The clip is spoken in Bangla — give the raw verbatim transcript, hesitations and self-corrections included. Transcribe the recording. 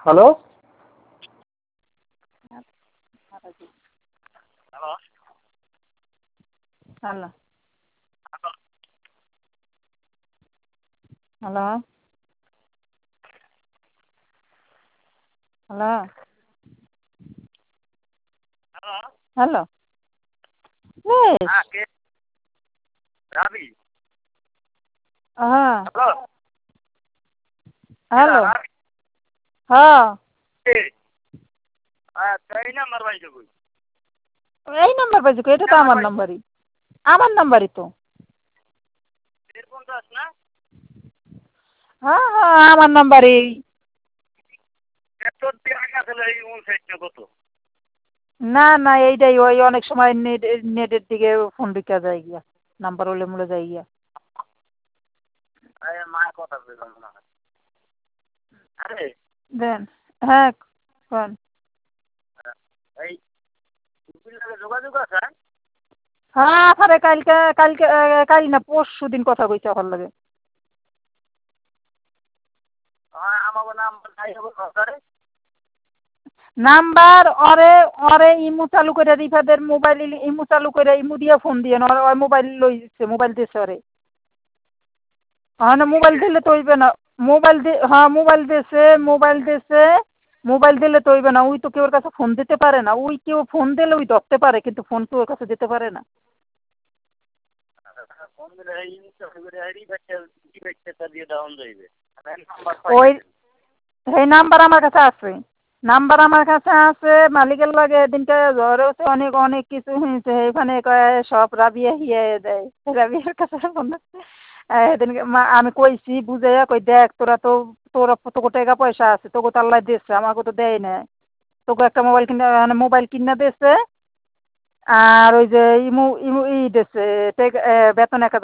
Hello. Hello. Hello. Hello. Hello. Hello. Hello. বেশ। হ্যাঁ, কে? রাবি। হ্যাঁ। হ্যালো। হ্যালো। রাবি। হ্যাঁ। কে? আচ্ছা, এই নাম্বার পাইছো কই? এই নাম্বার পাইছো কই? এটা তো নাম্বার আমার পাইছো? নাম্বারই। আমার নাম্বারই তো। এরকম দাস না? হ্যাঁ হ্যাঁ আমার নাম্বারই। এত টাকা আসলে এই উনষাটটা কত? না না এইটাই ওই অনেক সময় নেট নেটের দিকে ফোন ঢুকা যায় গিয়া নাম্বার ওলে মুলে যায় গিয়া। আরে মার কথা বললাম না। আরে দেন হ্যাঁ কোন এই উকিল সাথে যোগাযোগ আছে? হ্যাঁ আরে কালকে কালকে কাল না পরশু দিন কথা কইছে আমার লাগে। হ্যাঁ, আমাকে নাম্বার চাই হবে সরকারে। নাম্বার অরে অরে ইমু চালু করে রিফাদের মোবাইল ইমু চালু করে ইমু দিয়ে ফোন দিয়ে না ওর মোবাইল লইছে মোবাইল দিছে ওরে। হ্যাঁ না মোবাইল দিলে তো হইবে না। মোবাইল দি হ্যাঁ মোবাইল দিছে মোবাইল দিছে মোবাইল দিলে তো হইবে না। ওই তো কেউ ওর কাছে ফোন দিতে পারে না। ওই কেউ ফোন দিলে ওই ধরতে পারে কিন্তু ফোন তো ওর কাছে দিতে পারে না। ফোন দিলে এই ইনস্টল করে এই রিফ্রেশ রিফ্রেশটা দিয়ে ডাউন যাইবে। নাম্বার ওই পাইছে। সেই নাম্বার আমার কাছে আছে। নাম্বার আমার কাছে আছে মালিকের লাগে দিনটা জ্বর হচ্ছে অনেক অনেক কিছু হয়েছে এখানে কয় সব রাবিয়া হিয়ে দেয় রাবিয়ার কাছে ফোন সেদিনকে আমি কইছি বুঝাইয়া কই দেখ তোরা তো তোরা তোকে টাকা পয়সা আছে তোকে তো আল্লাহ দিচ্ছে আমাকে তো দেয় না। তোকে একটা মোবাইল কিনে মানে মোবাইল কিনে দিয়েছে আর ওই যে ইমু ইমু ই দিচ্ছে বেতন এক হাজার